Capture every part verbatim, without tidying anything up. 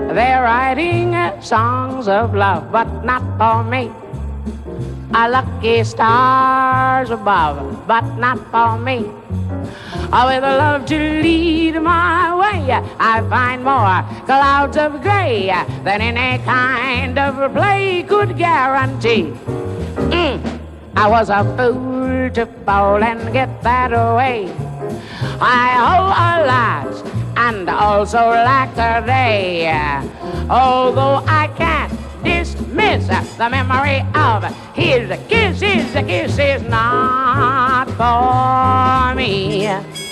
They're writing songs of love, but not for me. A lucky stars above, but not for me. With a love to lead my way, I find more clouds of gray than any kind of play could guarantee. Mm. I was a fool to fall and get that way. I owe a lot and also lack a day. Although I can't dismiss the memory of his kisses, the kisses not for me.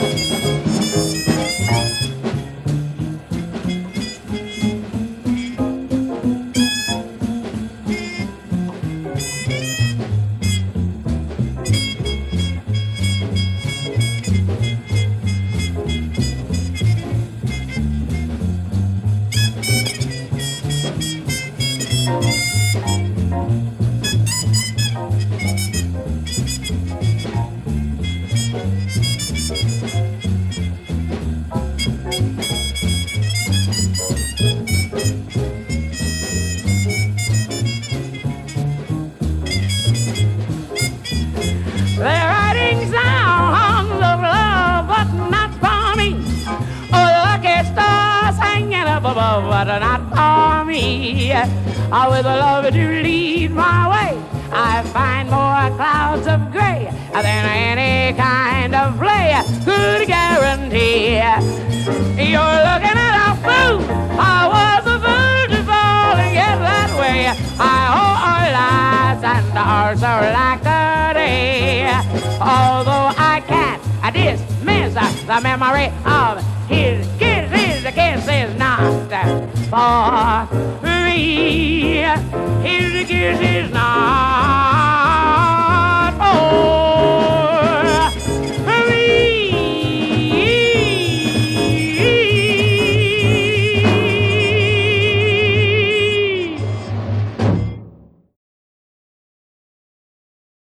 They're writing songs of love, but not for me. Oh, the lucky stars hanging up above, but not for me. Oh, with a love to lead my way, I find more clouds of gray than any kind of play could guarantee. You're looking at a fool. I was a fool to fall and get that way. I owe our lives and ours are like a day. Although I can't dismiss the memory of his kisses, the kisses not for me. His kisses not